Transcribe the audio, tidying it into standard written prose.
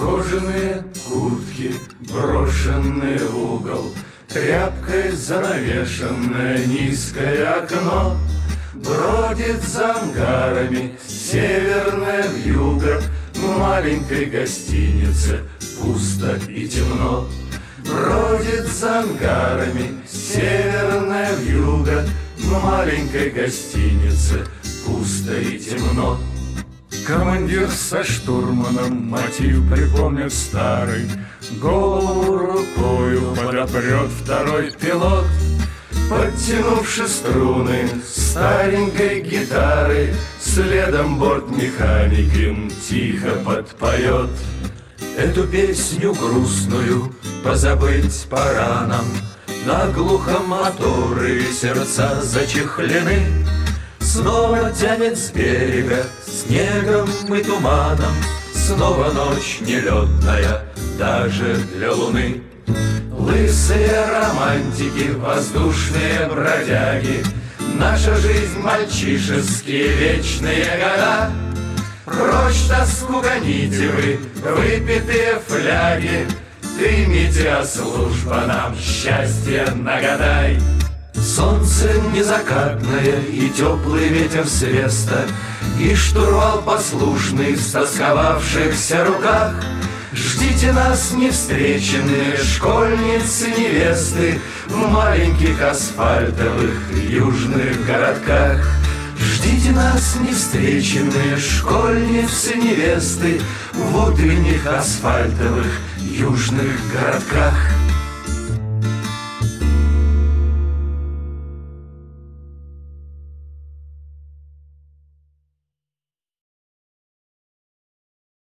Кожаные куртки, брошенные в угол, тряпкой занавешенное низкое окно. Бродит за ангарами северное вьюга, в маленькой гостинице пусто и темно. Бродит за ангарами северная вьюга, в маленькой гостинице пусто и темно. Командир со штурманом мотив припомнит старый, голову рукою подопрет второй пилот. Подтянувши струны старенькой гитары, следом бортмеханик тихо подпоет. Эту песню грустную позабыть пора нам, наглухо моторы сердца зачехлены. Снова тянет с берега снегом и туманом, снова ночь нелетная даже для луны. Лысые романтики, воздушные бродяги, наша жизнь мальчишеские вечные года. Прочь тоску гоните вы, выпитые фляги, дымите, а служба нам счастье нагадай. Солнце незакатное и теплый ветер с веста, и штурвал послушный в стосковавшихся руках. Ждите нас, невстреченные школьницы-невесты, в маленьких асфальтовых южных городках. Ждите нас, невстреченные школьницы-невесты, в утренних асфальтовых южных городках.